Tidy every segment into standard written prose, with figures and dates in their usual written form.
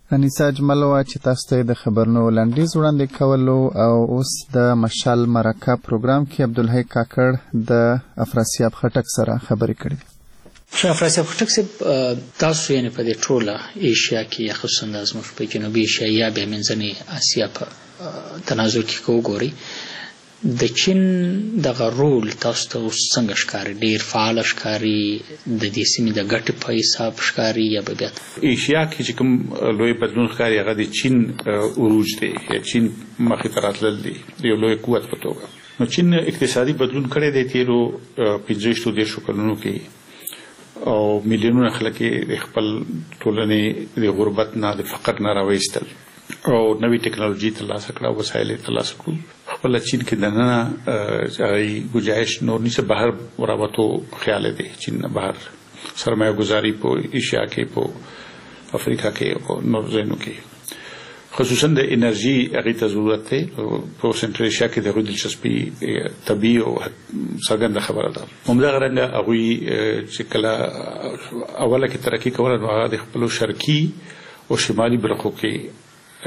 انیسا اجمل وه چې تاسو ته د خبرونو لنډیز وړاندې کولو او اوس د مشال مرکه پروګرام کې عبدالحی کاکړ د افراسیاب خټک سره خبرې کړې دي. افراسیاب خټک صاحب، تاسو یعنې په دې ټوله ایشیا کې خصوصا زموږ په جنوبي ایشیا یا بیا منځنۍ اسیا په تناظر کې که وګورئ د چین دغه رول تاسو ته اوس څنګه ښکاري؟ ډېر فعاله ښکاري؟ د دې سیمې د ګټې په حساب ښکاري یا به بیا ایشیا کې چې کوم لوی بدلون ښکاري هغه د چین عروج دی یا چین مخې ته راتلل دی د یو لوی قوت په توګه. نو چین اقتصادي بدلون کړی دی تېرو 15-30 کلونو کې او میلیونونه خلک یې خپل ټولنې د غربت نه د فقر نه راوایستل او نوې ټکنالوژي ترلاسه کړه، وسایل یې ترلاسه کړل. خپل چین کې دننه هغه گنجائش نور نشي بهر ورابطو خیال دی. چین بهر سرمایه گذاری په ایشیا کې په افریقا کې او نور ځایونو کې خصوصا د انرژي هغه ته ضرورت دی. په سنټرل ایشیا کې د دلچسپي طبيعي او څرګنده خبره ده. همدغه رنګه هغوی چې کله اوله کې ترقي کوله نو هغه د خپلو شرقي او شمالي برخو کې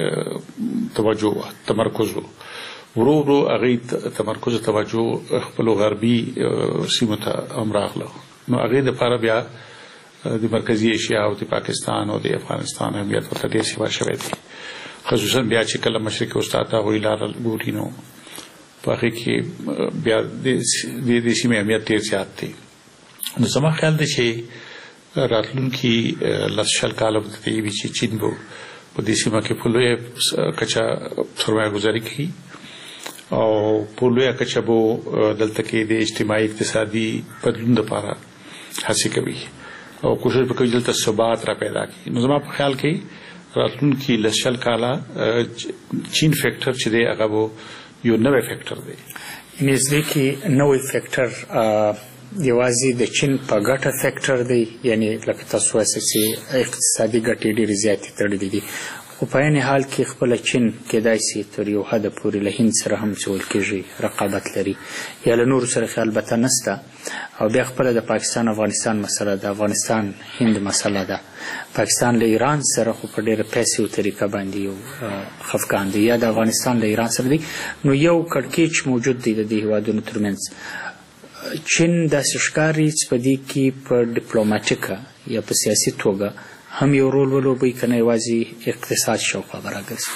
توجه تمرکز ورو ورو هغه تمرکز توجه خپل غربي سیمو ته هم راغله. نو هغه د لپاره بیا د مرکزی ایشیا او د پاکستان او د افغانستان اهمیت ورته ډېر سیوا شوی دی. خصوصا بیا چې کله مشرق وسطا ته وی لار ګوري نو په هغه کې بیا د سیمې اهمیت ډېر زیات دی. نو زما خیال دی چې راتلونکي لسشل کاله به دی چې چین به په دې سیمه کې په لویه کچه سرمایه گذاري کوي او په لویه کچه به دلته کې د اجتماعي اقتصادي بدلون لپاره هڅې کوي او کوشش به کوي دلته ثبات را پیدا کړي. نو زما په خیال کې راتلونکي لسشل کاله چین فیکټر چې دی هغه به یو نوی فیکټر دی. نږدې کې نوی فیکټر یوازې د چین په ګټه فیکټر دی، یعنی لکه تاسو وایئ چې اقتصادي ګټې ډېرې زیاتې تړلې دي، خو په عین حال کې خپله چین کیدای شي تر یو حده پورې له هند سره هم چې ویل کېږي رقابت لري یا له نورو سره خو البته نشته، او بیا خپله د پاکستان افغانستان مسله ده، افغانستان هند مسله ده. پاکستان له ایران سره خو په ډېره پیسیو طریقه باندې یو خفګان دی، یا د افغانستان له ایران سره دی. نو یو کړکېچ موجود دی د دې هېوادونو ترمنځ. چین داسې ښکاري چې په دې کې په ډیپلوماټیکه یا په سیاسي توګه هم یو رول ولوبوي که نه یوازې اقتصاد شاوخوا به راګرځي.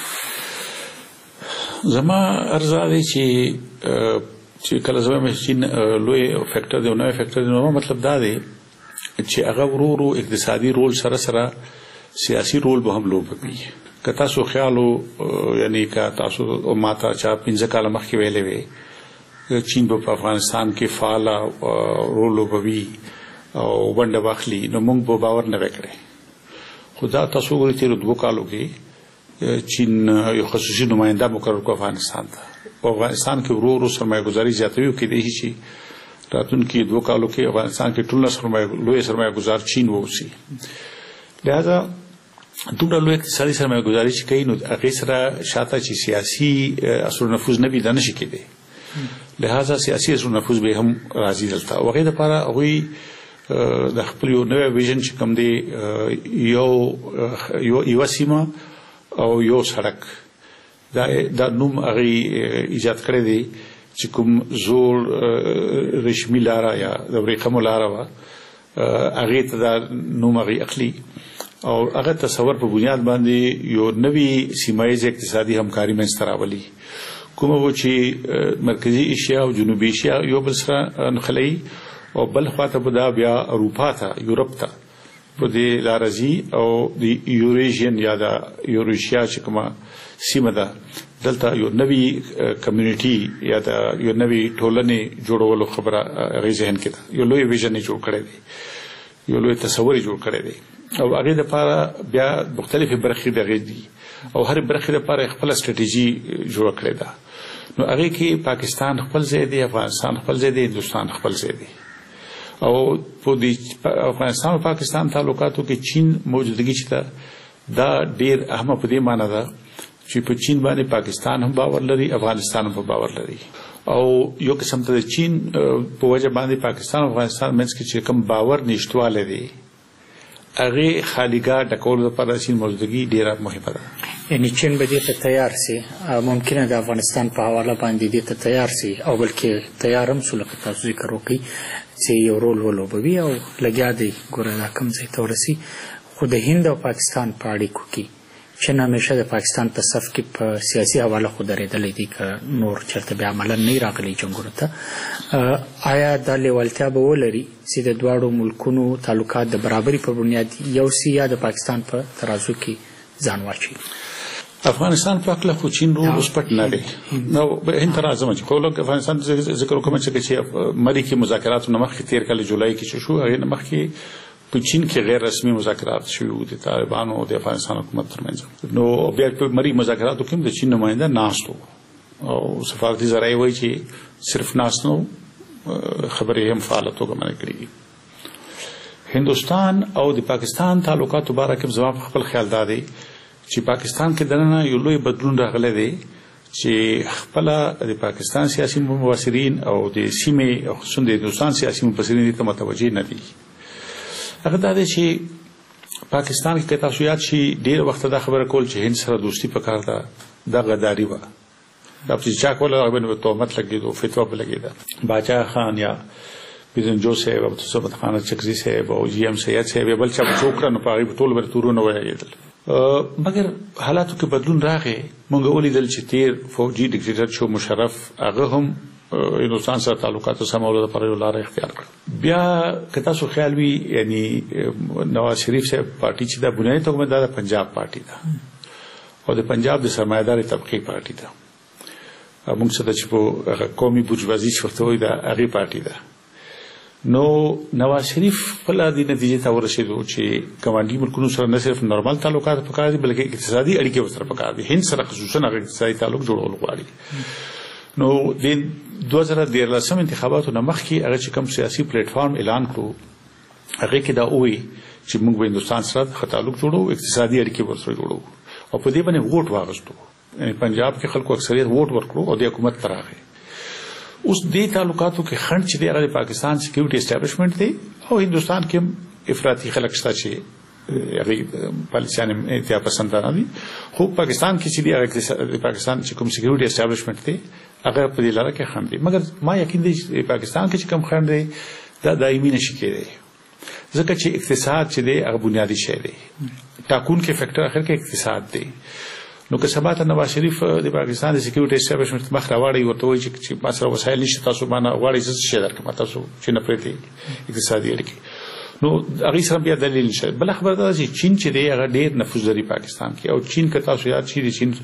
زما عرض دی چې کله زه وایم چین لوی فیکټر دی او نوی فیکټر دی، نو مطلب دا دی چې هغه ورو ورو اقتصادي رول سره سره سیاسي رول به هم لوبوي. که تاسو خیال یعنی که تاسو ماته چا 15 کاله مخکې ویلې وې چین په افغانستان کې فعال رول لوبوي او ونډه واخلي نو موږ به باور نه وکړي. خو دا تاسو ګورئ تېرو 2 کالو کې چین یو خصوصي نماینده مقرر کړ افغانستان ته. په افغانستان کې ورو ورو سرمایه ګذاري زیاتوي او کېدای شي چې راتلونکي 2 کالو کې افغانستان کې ټول لوی سرمایه ګذار چین واوسي. لہذا دومره لوی اقتصادي سرمایه ګذاري چې کوي نو هغې سره شاته چې سیاسي اثر نفوذ نه وي دا نشي کېدی. لہذا سیاسي اثر نفوذ به هم راځي دلته او هغې دپاره هغوی د خپل یو نوی ویژن چې کوم دی یوه سیمه او یو سړک دا نوم هغې ایجاد کړی دی چې کوم زوړ رشمي لاره یا د ورېښمو لاره وه هغې ته دا نوم هغې اخلي او هغه تصور په بنیاد باندې یو نوی سیمه ییزه اقتصادي همکاري منځته راولي. کومه و چې مرکزی ایشیا او جنوبي ایشیا یو بل سره نښلوي او بل خواته به دا بیا اروپا ته یورپ ته په دې لاره ځي او د یوریشین یا د یوریشیا چې کومه سیمه ده دلته یو نوی کمیونټي یا د یو نوی ټولنې جوړولو خبره هغې ذهن کې ده. یو لوی ویژن یې جوړ کړی دی، یو لوی تصور یې جوړ کړی دی او هغې دپاره بیا مختلفې برخې د هغې دي او هر برخې دپاره خپله سټراتیژي جوړه کړې ده. نو هغې کې پاکستان خپل ځای دی، افغانستان خپل ځای دی، هندوستان خپل ځای دی او په افغانستان او پاکستان تعلقاتو کې چین موجودګي چې ده دا ډېر اهمه په دې معنی ده چې په چین باندې پاکستان هم باور لري، افغانستان هم باور لري او یو قسم ته د چین په وجه باندې پاکستان او افغانستان منځ کې چې کوم باور نشتوالی دی هغه خالیګاه ډکول لپاره چین موجودګي ډیره مهمه ده. یعنی چین به دې ته تیار سي، ممکنه د افغانستان په حواله باندې دې ته تیار سي او بلکې تیار هم سو، لکه تاسو ذکر وکړئ چې یو رول ولوبوي او لګیا دی ګوره دا کوم ځای ته ورسي. خو د هند او پاکستان په اړیکو کې چین همیشه د پاکستان په صف کې په سیاسي حواله خو درېدلی دی که نور چېرته بیا عملا نه راغلی جنګونو ته. آیا دا لیوالتیا به ولري چې د دواړو ملکونو تعلقات د برابري په بنیاد یو سي یا د پاکستان په ترازو کې ځان واچوي؟ افغانستان په اړه خو چین رول اوس پټ نه دی. نو هند ته راځم چې خو لږ افغانستان ذکر وکړم چې مری کې مذاکرات نه مخکې تیر کال جولای کې شو، هغه نه مخکې په چین کې غیر رسمي مذاکرات شوي وو د طالبانو او د افغانستان حکومت ترمنځ. نو بیا په مری مذاکراتو کې د چین نماینده ناست وو او سفارتي ذرایع وایي چې صرف ناست نو خبرې هم فعال توګه منع کړې. هندوستان او د پاکستان تعلقاتو باره کې زما خپل خیال دا دی چې پاکستان کې دننه یو لوی بدلون راغلی دی چې خپل د پاکستان سیاسي مبصرین او د سیمې او خصوصا د هندوستان سیاسي مبصرین ته متوجه نه دي. هغه دا دی چې پاکستان کې تاسو یاد شي ډېر وخت دا خبره کول چې هند سره دوستي پکار ده دا غداری و دا چې چا کوله هغه باندې تهمت لګېدو فتوا په لګېده. باچا خان یا بیزن جو صاحب او تصمد خان چکزي صاحب او جی ام سید صاحب بل چا څوک نه پاره په ټول ور تورونه وایېدل. مګر حالاتو کې بدلون راغی. مونږ ولیدل چې تیر فوجي ډیکټیټر شو مشرف هغه هم هندوستان سره تعلقاتو سمولو لپاره یو لار اختیار کړ. بیا که تاسو خیال وي یعنی نواز شریف صاحب پارټي چې دا بنیادي توګه د پنجاب پارټي ده او د پنجاب د سرمایداري طبقه پارټي ده. موږ څه چې په قومي بورژوازي شورته وي دا هغه پارټي ده. نو نواز شریف خپل د نتیجې ته ورسېدو چې ګاونډي ملکونو سره نه صرف نورمال تعلقات پکار دي بلکې اقتصادي اړیکې ورسره پکار دي. هند سره خصوصا هغه اقتصادي تعلق جوړول غواړي. نو د 2013 انتخاباتو نه مخکې هغه چې کوم سیاسي پلیټ فارم اعلان کړو هغه کې دا وایي چې موږ به هندوستان سره تعلق جوړو، اقتصادي اړیکې ورسره جوړو او په دې باندې ووټ واغستو. یعنی پنجاب کې خلکو اکثریت ووټ ورکړو او د حکومت تر راغی. اوس دې تعلقاتو کې خنډ چې دی هغه پاکستان سکیورټي اسټابلیشمنت دی او هندوستان کې افراطي خلک شته چې هغه پالیسیان اتیا پسندانه دي. خو پاکستان کې چې دی هغه پاکستان چې کوم سکیورټي اسټابلیشمنت دی هغه په دې لاره کې خنډ دی. مګر ما یقین دی چې پاکستان کې چې کوم خنډ دی دا دایمي نشي کېدی ځکه چې اقتصاد چې دی هغه بنیادی شی دی. ټاکون کې فیکٹر اخر کې اقتصاد دی. نو که سبا ته نواز شریف د پاکستان د سکیورټي اسټابلیشمنت مخ راوړی ورته وایي چې ما سره وسایل نشته تاسو باندې غواړئ څه شي درکړم تاسو چې نه پرېږدئ اقتصادي اړیکې. نو هغه سره بیا دلیل نشته. بل خبره دا چې چین چې دی هغه ډېر نفوذ لري پاکستان کې او چین که تاسو یاد شي د چین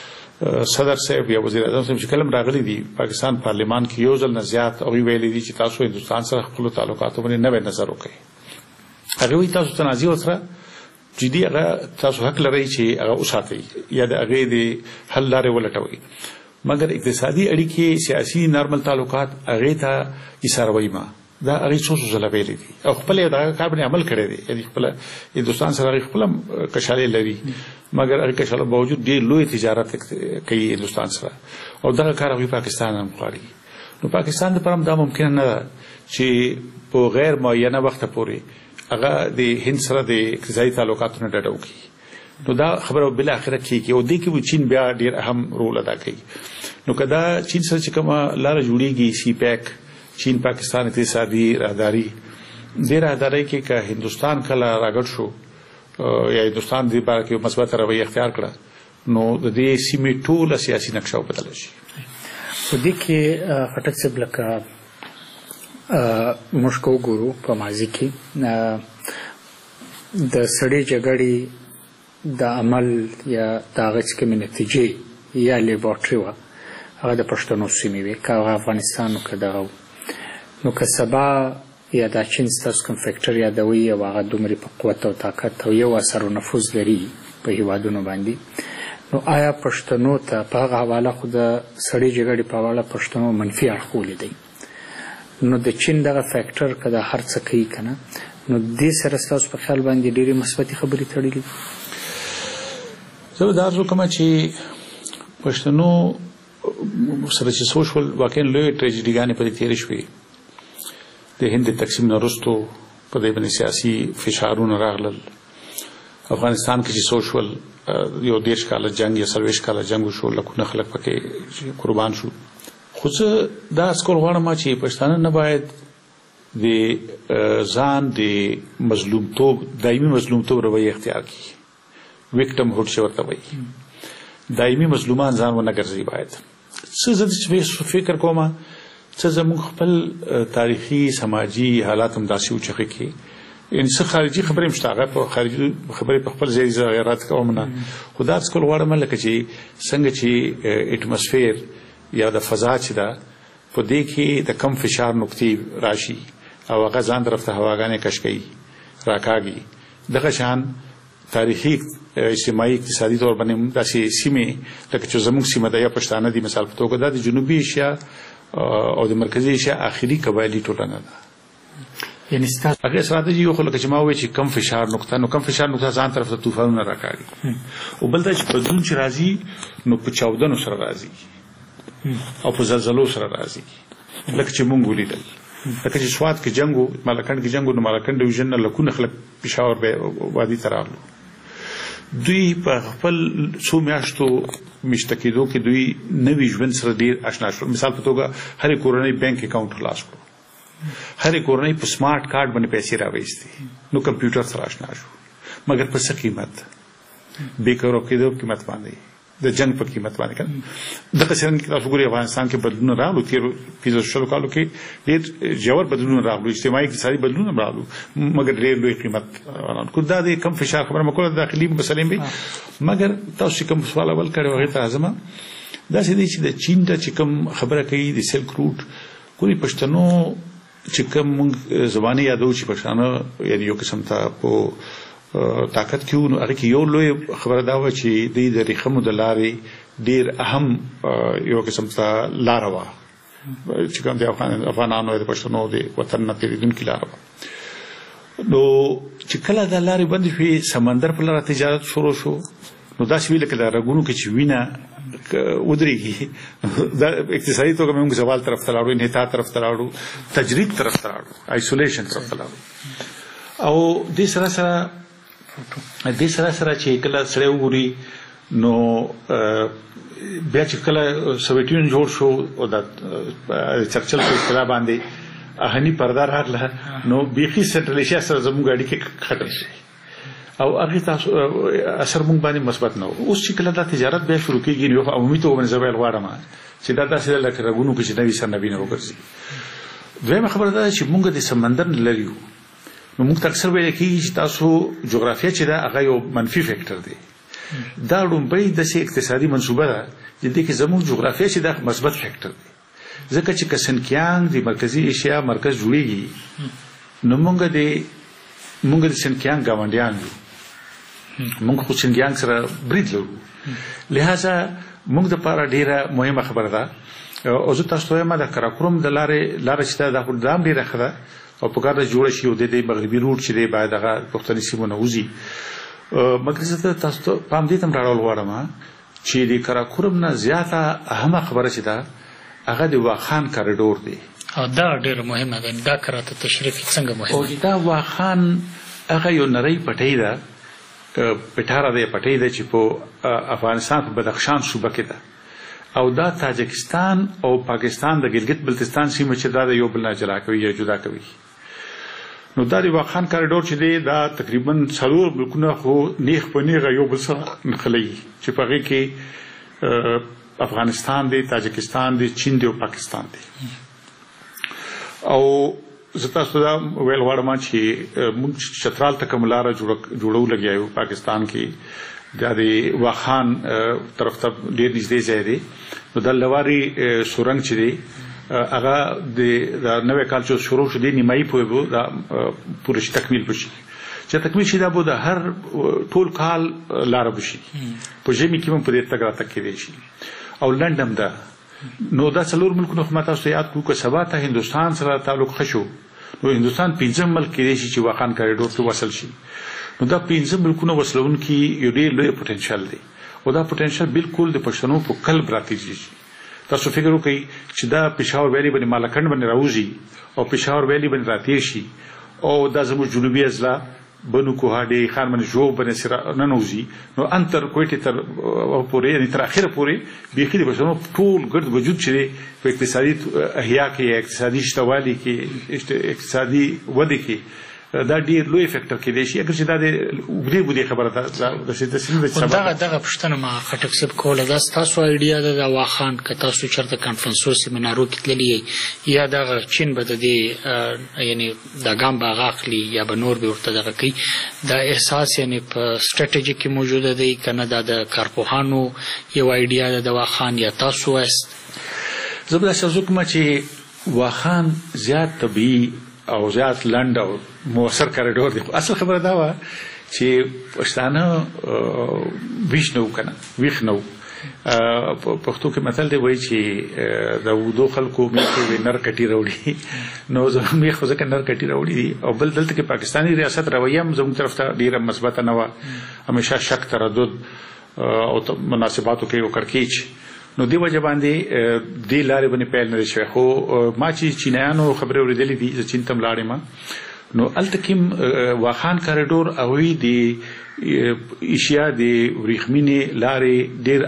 صدر صاحب یا وزیر اعظم صاحب چې کلم راغلي دي پاکستان پارلیمان کې یو ځل نه زیات هغوی ویلي دي چې تاسو هندوستان سره خپلو تعلقاتو باندې نوی نظر وکړئ. هغه وایي تاسو تنازع ورسره جدي هغه تاسو حق لرئ چې هغه وساتئ یا د هغې د حل لارې ولټوئ. مګر اقتصادي اړیکې سیاسي نارمل تعلقات هغې ته ایساروئ ما دا هغې څو ځله ویلي دي او خپل یې دغه کار باندې عمل کړی دی. یعنې خپله هندوستان سره هغې خپله کشالې لري مګر هغې کشالو باوجود ډېر لوی تجارت کوي هندوستان سره او دغه کار هغوی پاکستان هم غواړي. نو پاکستان دپاره هم دا ممکنه نه ده چې په غیر معینه وخته پورې هغه د هند سره د اقتصادي تعلقاتو نه ډډه وکړي. نو دا خبره بالاخره کېږي او دې کې به چین بیا ډېر اهم رول ادا کوي. نو که دا چین سره چې کومه لاره جوړېږي سی پیک چین پاکستان اقتصادي راهداري دې راهدارۍ کې که هندوستان کله راګډ شو یا هندوستان دې باره کې مثبت رویه اختیار کړه نو د دې سیمې ټوله سیاسي نقشه وبدله شي. په دې کې خټک صاحب لکه موږ که وګورو په ماضي کې د سړې جګړې د عمل یا د هغه چې کومې نتیجې یا لیبارټري وه هغه د پښتنو سیمې وې که هغه افغانستان و که دغه نو که سبا یا دا چین ستاسو کوم فیکټر یادوي او هغه دومرې په قوت او طاقت او یو اثر و نفوذ لري په هیوادونو باندې نو آیا پښتنو ته په هغه حواله خو د سړې جګړې په حواله پښتنو منفي اړخ ولیدی نو د چین دغه فیکټر که دا هر څه کوي که نه نو دې سره ستاسو په خیال باندې ډېرې مثبتې خبرې تړلي دي؟ زه به دا عرض وکړم چې پښتنو سره چې څه وشول واقعا لویې ټریجډیګانې پرې تېرې شوې. د هند د تقسیم نه وروستو په دې باندې سیاسي فشارونه راغلل. افغانستان کې چې سوشل یو 10 کاله جنگ یا 40 کاله جنگ شو، لکونه خلک پکې قربان شو. خو زه دا اسکول غواړم چې پښتانه نه باید د ځان د مظلومتوب دایمي مظلومتوب رویه اختیار کړي. وکټم هوډ چې ورته وایي، دایمي مظلومان ځان ونه ګرځي. باید څه زه فکر کوم څه زموږ خپل تاریخي سماجي حالات هم داسې وچخې کې ان څه خارجي خبرې مشتاقه په خارجي خبرې په خپل ځای غیرت کوم نه. خدا اسکول غواړم لکه چې څنګه چې اټماسفیر یا د فضا چې ده په دې کې د کم فشار نقطې راشي او هغه ځان طرف ته هواګانې کش کوي راکاږي. دغه شان تاریخي اجتماعي اقتصادي طور باندې داسې سیمې لکه چې زموږ سیمه د یا پښتانه دي مثال په توګه د جنوبي ایشیا او د مرکزي ایشیا اخري قبایلی ټولنه ده. یعنی ستاسو هغه استراتیژي یو خلک چې ما وایي چې کم فشار نقطه نو کم فشار نقطه ځان طرف ته طوفانونه راکاږي او بل دا چې بدلون چې راځي نو په چاودنو سره راځي او په زلزلو سره راځي. لکه چې مونږ ولیدل لکه چې سوات کې جنگ او مالکند کې جنگ او مالکند ډیویژن نه لکونه خلک پېښور وادي ته راغلو. دوی په خپل څو میاشتو مشتکیدو کې دوی نوې ژوند سره ډیر آشنا شول. مثال په توګه هرې کورنۍ بانک اکاونټ خلاص کړو، هرې کورنۍ په سمارټ کارت باندې پیسې راوېستې، نو کمپیوټر سره آشنا شو. مګر په څه قیمت؟ بیکارو کېدو قیمت باندې، د جنگ په قیمت باندې. دغه څنګه کې تاسو ګورئ افغانستان کې بدلون راغلو، تیر 15 کالو کې ډېر ژور بدلون راغلو، اجتماعي اقتصادي بدلون راغلو، مګر ډېر لوی قیمت ورکړ. دا د کم فشار خبره مکوله داخلي مسلې به. مګر تاسو کوم سوال اول کړو هغه ته اعظم دا چې د چین ته چې کوم خبره کوي د سلک روټ کومي پښتنو چې کوم زبانه یادو چې پښتانه یعنی یو قسم ته په طاقت کې نو هغه کې یو لوی خبره دا و چې د ریخمو د لارې ډیر اهم یو قسم ته لار و چې کوم د افغانانو د پښتنو د وطن نه تیریدونکو لار و. نو چې کله د لارې بند شي سمندر په لار تجارت شروع شو نو دا شوی لکه د رګونو کې چې وینا ودرېږي. دا اقتصادي توګه موږ زوال طرف ته لاړو، انحطاط طرف ته لاړو، تجرید طرف ته لاړو، آیسولیشن طرف ته لاړو. او دې سره چې کله سره وګوري نو بیا چې کله سوویت یونین جوړ شو او د چرچل په اصطلاح باندې اهنی پرده راغله نو بیخي سنټرل ایشیا سره زموږ اړیکې خټل شي او هغه تاسو اثر مونږ باندې مثبت نه. اوس چې کله دا تجارت بیا شروع کیږي نو عمومي توګه باندې زویل غواړم چې دا داسې لکه رغونو کې چې نوې سر نبی نه وګرځي. دویمه خبره دا چې مونږ د سمندر لريو نو موږ اکثر ویل کېږي چې تاسو جغرافیه چې دا هغه یو منفي فیکټر دی. دا لومبۍ د اقتصادي منصوبه ده چې د کې زموږ جغرافیه چې دا مثبت فیکټر دی. ځکه چې کسنکیانګ د مرکزی ایشیا مرکز جوړیږي نو موږ د سنکیانګ گاونډیان یو، موږ خو سنکیانګ سره برید لرو، لہذا موږ د پاره ډیره مهمه خبره ده. او زه تاسو ته ما د کراکوم د لارې چې دا د دام ډیره خبره او په کار جوړ شي او د مغربي روټ چې دی باید هغه پښتني سیمونه وځي. مګر زه تاسو ته پام دې تم راول غواړم چې د کراکوم نه زیاته اهمه خبره چې ده هغه د واخان کریډور دی او دا ډیره مهمه ده. دا کراته تشریف څنګه مهمه او دا واخان هغه یو نری پټی ده، پټاره دی پټی ده چې په افغانستان په بدخشان صوبه کې ده او دا تاجکستان او پاکستان د ګلګت بلتستان سیمه چې دا یو بل نه جلا کوي یا جدا کوي. نو دا د واخان کریډور چې دی دا تقریبا 4 ملکونه خو نیغ په نیغه یو بل سره نښلي چې په هغه کې افغانستان دی، تاجکستان دی، چین دی او پاکستان دی. او زه تاسو دا ویل غواړم چې موږ چترال ته کوم لاره جوړو لګیایو پاکستان کې دا د واخان طرف ته ډېر نږدې ځای دی. نو د لواري سورنګ چې دی هغه د نوې کال چې شروع شو دی نیمایي پوهه دا پوره تکمیل بشي. چې تکمیل شي دا به د هر ټول کال لاره بشي په ژمي کې هم په دې تګ راتګ کېدی شي او لنډم ده. نو دا څلور ملکونه خو ما تاسو یاد کړو که سبا ته هندوستان سره تعلق خشو نو هندوستان 5 ملک کېدی شي چې واخان کریډور ته وصل شي. نو دا 5 ملکونه وصلون کې یو ډېر لوی پوتنشل دی او دا پوتنشل بالکل د پښتنو په قلب راتېږي. تاسو فکر وکړئ چې دا پېښور ویلي باندې مالکند باندې راوځي او پېښور ویلي باندې راتېر شي او د زموږ جنوبي اضلاع بنو کوهاډي خانمن جو بن سره ننوزي نو انتر کوټي تر پورې یعنی تر اخره پورې بيخي د بشرو ټول ګرد وجود چې په اقتصادي احیا کې اقتصادي شتوالي کې اقتصادي وده کې دا ډیر لوی فیکټر کې دی چې اگر چې دا د وګړي خبره ده د سیستم د سبب دغه پښتنه ما خټک سب کوله دا تاسو ایډیا ده د واخان ک تاسو چرته کانفرنسو سیمینارو کې تللی یا دغه چین به د یعنی د ګام باغ اخلي یا به نور به ورته دغه کوي دا احساس یعنی په سټریټیجی کې موجوده دی کنه د کارپوهانو یو ایډیا ده د واخان یا تاسو است زبر شزوک ما چې واخان زیات طبيعي او زیات لند او موثر کاریډور دی اصل خبره دا و چې پښتانه وښنو کنه وښنو پښتو کې مثال دی وایي چې د ودو خلکو مې نر کټي راوړي نو زموږ خو ځکه نر کټي راوړي او بل دلته کې پاکستاني ریاست رویه هم زموږ طرف ته ډیره مثبت نه و همیشه شک تردد او مناسباتو کې وکړکیچ نو دی وجه باندې دی لارې باندې پیل نه شي خو ما چې چینایانو خبرې ورېدلې دي چې چین تم لاړې ما نو التکیم واخان کاریډور او دی ایشیا دی ورېخمینې لارې ډېر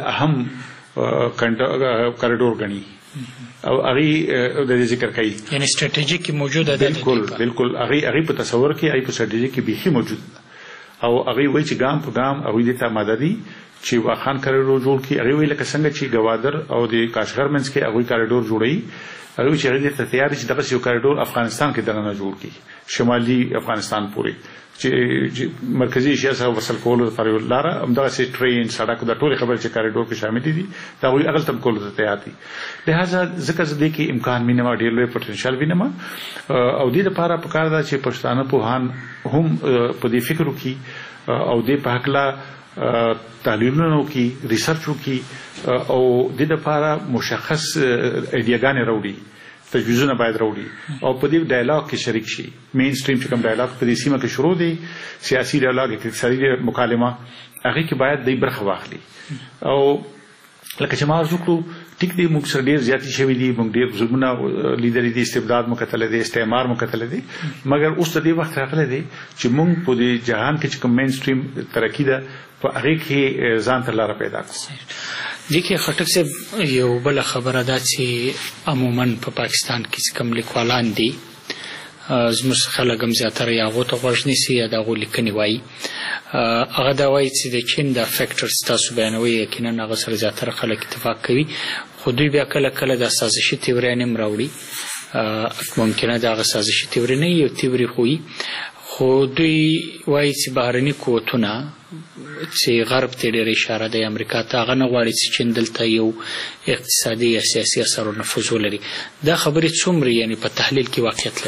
اهم کاریډور غني او هغه د ذکر کوي یعنی سټریټیجیک موجوده ده بالکل هغه په تصور کې هغه په سټریټیجیک کې به موجود او هغه وایي چې ګام په ګام هغه د ته مددي چې واخان کاریډور جوړ کی هغه ویل څنګه چې گوادر او د کاشغر منځ کې هغه کاریډور جوړي هغه چې هغه ته تیار چې دغه یو کاریډور افغانستان کې دغه جوړ کی شمالي افغانستان پورې چې مرکزی ایشیا سره وصل کول لپاره لاره همدغه سي ټرین سړک د ټول خبر چې کاریډور کې شامل دي دا وی اغل تم کول ته تیار دي لہذا ځکه زده کې امکان مینه ډیر لوی پټنشل وینم او د لپاره په کار دا چې پښتانه په هان هم په دې فکر وکي او د په حقلا تحلیلونو کې ریسرچ وکي او د لپاره مشخص ایډیاګانې راوړي تجویزونه باید راوړي او په دې ډایلاګ کې شریک شي مین سټریم چې کوم ډایلاګ په دې سیمه کې شروع دي سیاسي ډایلاګ اقتصادي مکالمه هغه کې باید د برخه واخلي او لکه چې ما وکړو ټیک دی موږ سره ډیر زیاتی شوی دي موږ ډیر ظلمونه لیدل دي استبداد مکتل دي استعمار مکتل دي مګر اوس د دې وخت راغلی دی چې موږ په دې جهان کې چې کوم مین سټریم ترقی ده په هغه کې ځان ته لار پیدا کړو دغه خټک صاحب یو بل خبره ده چې عموما په پاکستان کې کوم لیکوالان دي زموږ خلک هم زیاتره یا غو ته ورژنی سي یا د غو لیکني وایي هغه دا وایي چې د چین د فیکټرز تاسو بیانوي یقینا هغه سره زیاتره خلک اتفاق کوي خو دوی بیا کله کله د سازشي تیوري هم راوړي ممکنه دا غ سازشي تیوري نه یو تیوري خوي خو دوی وایي چې بهرني قوتونه چې غرب ته ډېر اشاره ده امریکا ته هغه نه غواړي چې چین دلته یو اقتصادي یا سیاسي اثر او نفوذ ولري دا خبرې څومره یعنی په تحلیل کې واقعیت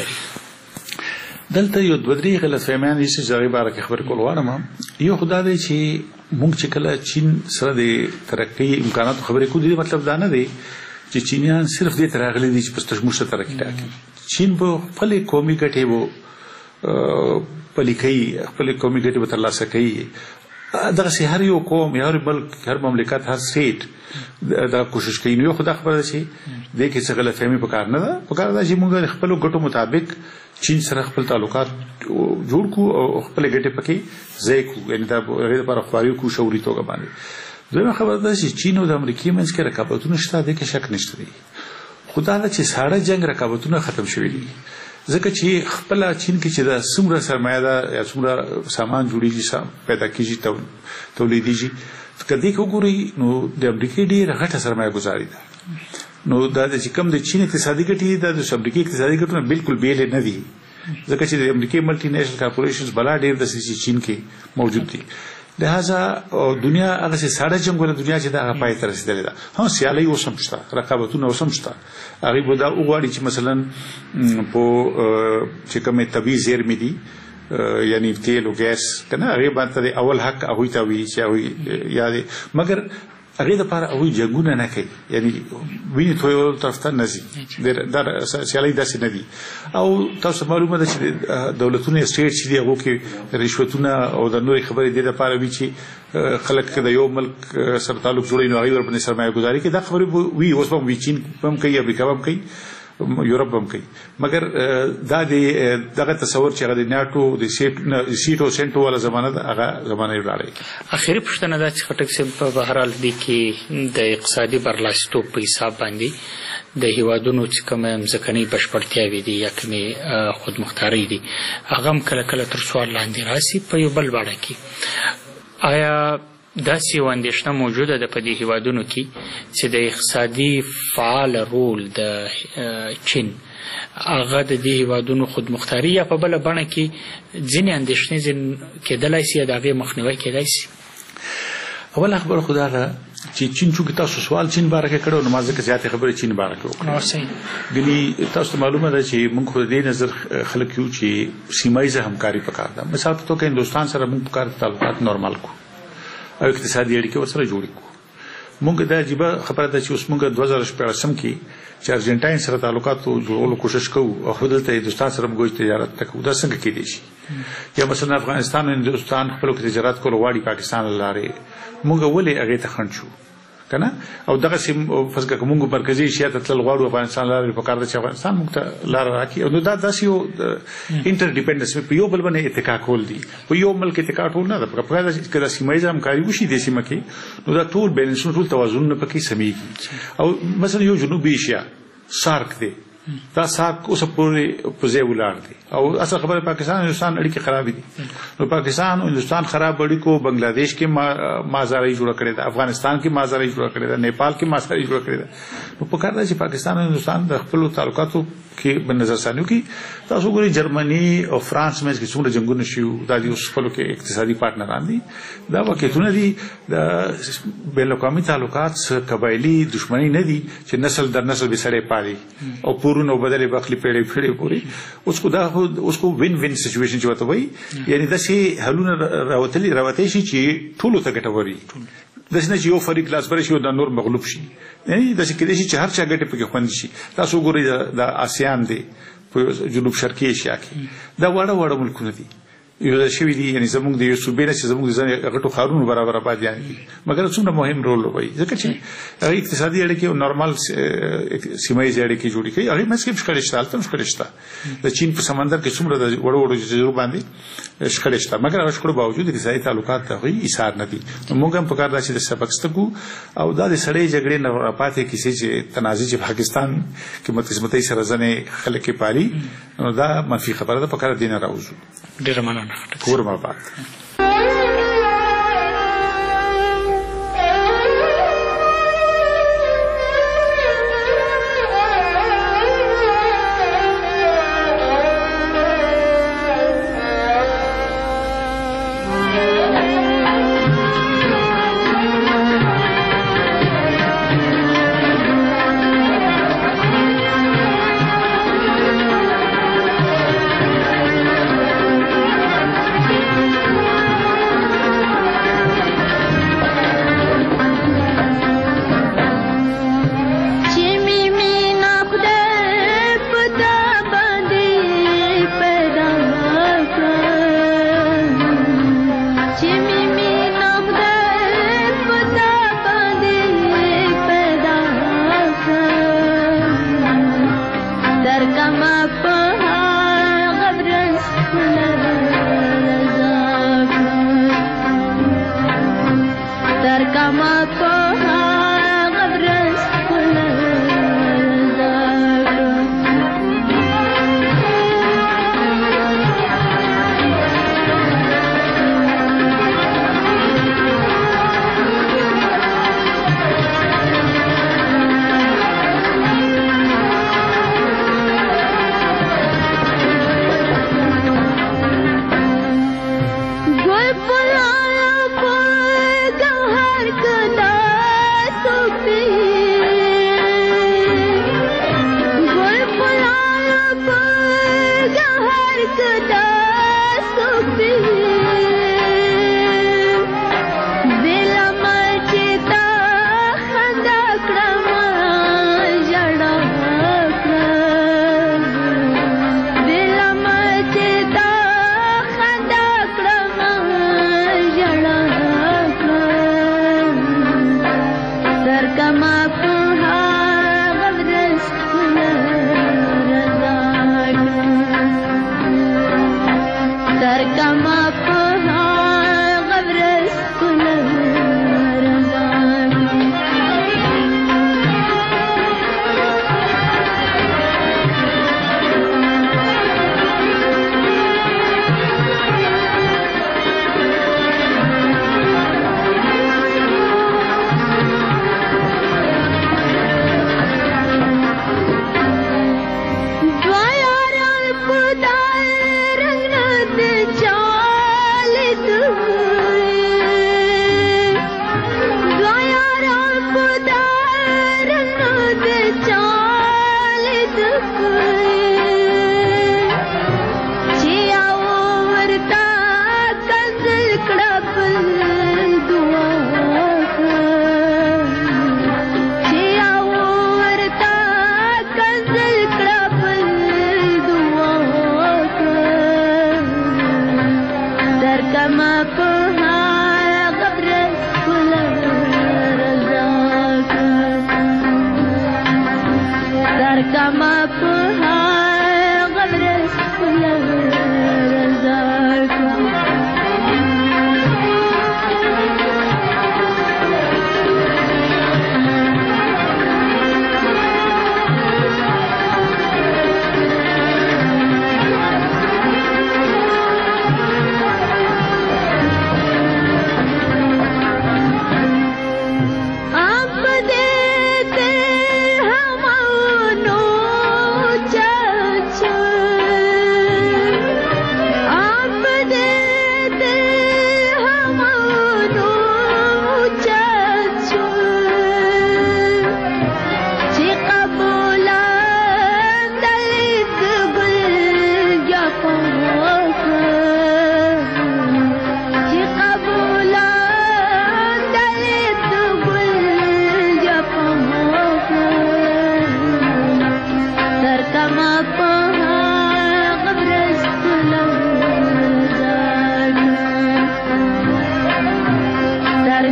لري دلته یو دوه درې غلطفهمیان دي چې ځای بار کې خبر کول غواړم یو خدای دی چې موږ چې کله چین سره د ترقی امکانات خبرې کوو دي مطلب دا نه دی چې چینیان صرف دې تراغلي دي چې پستشموشه ترقی راکړي چین په خپل قومي ګټې وو پلیکي خپل قومي ګټې به ترلاسه کوي دغه سي هر یو قوم یا هر مملکت هر سټیټ دا کوشش کوي نو خدای خبره شي د کې څه غلطفهمي پکار نه ده پکار ده چې موږ خپل ګټو مطابق چین سره خپل تعلقات جوړ کو او خپل ګټې پکې ځای کو یعنی دا غیر پر خبري کو شوري توګه باندې زما خبره ده چې چین او د امریکای منځ کې رقابتونه شته د کې شک نشته دي خدای دا چې ساړه جنگ رقابتونه ختم شوي دي ځکه چې خپل چین کې چې دا څومره سرمایه ده یا څومره سامان جوړیږي پیدا کیږي تولیديږي کدی وګوري نو د امریکای ډیره غټه سرمایه گزاري ده نو دا چې کوم د چین اقتصادي ګټې ده د امریکای اقتصادي ګټونه بالکل بیل نه دي ځکه چې د امریکای ملټي نېشنل کارپوریشنز بلا ډیر د چین کې موجود دي لہذا دنیا هغه ساده جنگونه دنیا چې دا پای ته رسیدلې ده هم سیالي اوسم شته رقابتونه اوسم شته هغه به دا وګوري چې مثلا په چې کومه طبي زیرمې دي یعنی تیل او ګاز کنه هغه باندې اول حق هغه ته وی چې یاد مگر هغه د لپاره هغه جنگونه نه کوي یعنی ویني ټول طرف ته نزي در سیالي داسې نه دي او تاسو معلومه ده چې دولتونه سټیټ چې دی هغه کې رشوتونه او د نوري خبرې د لپاره وی چې خلک د یو ملک سره تعلق جوړي نو هغه ورپسې سرمایه گذاري کې دا خبرې وی اوس په چین هم کوي امریکا هم کوي یورپ هم کوي مګر دا دغه تصور چې هغه د ناتو د سیټو سنټو والا زمانه ده هغه زمانه یې راړي. اخیری پوښتنه دا چې خټک صاحب په بهر حال دي کې د اقتصادي برلاسیتوب په حساب باندې د هیوادونو چې کوم ځمکنۍ بشپړتیاوې دي یا کومې خودمختارۍ دي هغه هم کله کله تر سوال لاندې راسي په یو بل بڼه کې. آیا داسې یو اندېښنه موجوده ده په دې هیوادونو کې چې د اقتصادي فعال رول د چین هغه د دې هیوادونو خودمختاري یا په بله بڼه کې ځینې اندېښنې کېدلی شي یا د هغې مخنیوی کېدای شي؟ اول خبره خو دا ده چې چین چونکې تاسو سوال چین باره کې کړی نو ما ځکه زیاتې خبرې چین باره کې وکړې. ګنې تاسو ته معلومه ده چې موږ خو د دې نظر خلک یو چې سیمه ییزه همکاري پکار ده. مثال په توګه هندوستان سره موږ پکار تعلقات نورمال کو او اقتصادي اړیکې ورسره جوړې کو. موږ دا عجیبه خبره ده چې اوس موږ 2014 کې چې ارجنټاین سره تعلقات جوړولو کوشش کوو او خو دلته هندوستان سره موږ تجارت کوو دا څنګه کېدای شي؟ یا مثلا افغانستان او هندوستان خپل تجارت کول غواړي پاکستان لاره موږ ولې هغه ته خنډ شو کنه او دغه سیم فزګه کومه مرکزی ایشیا ته تل غواړو افغانستان لاره په کار د افغانستان موږ ته لار راکې او دا داسې یو انټر ډیپندنس په یو بل باندې اتکا کول دي په یو ملک اتکا ټول نه ده په کار چې کله سیمه ییزه همکاري وشي د سیمه کې نو دا ټول بیلنس ټول توازن نه پکې سمېږي. او مثلا یو جنوبي ایشیا سارک دی دا سارک اوس پورې په ځای ولاړ دی او اصل خبره پاکستان او هندوستان اړیکې خراب دي. نو پاکستان او هندوستان خراب اړیکو بنگلاديش کې مازاري جوړ کړی دا افغانستان کې مازاري جوړ کړی دا نیپال کې مازاري جوړ کړی دا نو په کار دی چې پاکستان او هندوستان د خپل تعلقاتو کې په نظر ثانیو کې تاسو ګورئ جرمني او فرانس مې کې څومره جنگونه شو دا د خپل کې اقتصادي پارتنران دي دا واقعیتونه دي د بین الاقوامي تعلقات قبایلی دښمنی نه دي چې نسل در نسل به سره پالي او پورونو بدلې بخلي پیړې پوري اوس کو وین وین سچويشن چوته وي یعنی د سي حلونه راوتلي شي چې ټولو ته ګټوري د سینې یو فریق لاس پر شي او د نور مغلوب شي یعنی د سې کې چې هر چا ګټه پکې خوند شي. تاسو ګورئ د آسیان دی په جنوب شرقي ایشیا کې دا وړه ملکونه دي یو شوی دي یعنی زموږ د یو صوبې نه چې زموږ د غټو خارونو برابر آباد دي مګر څومره مهم رول لوبوي ځکه چې اقتصادي اړیکې او نورمال سیمه ییزې اړیکې جوړې کوي هغه مسکه شکل شته د چین په سمندر کې څومره د وړو جزیرو باندې شکل شته مګر هغه شکل باوجود اقتصادي تعلقات ته هیڅ اثر نه دي. موږ هم په کار راشي د سبق ستګو او دا د سړې جګړې نه پاتې کیسې چې تنازع چې پاکستان کې متقسمتۍ سره ځنې خلک کې پالي نو دا منفي خبره ده په کار دینه راوځو. ډېر مننه. Kurma bak.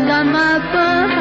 زما په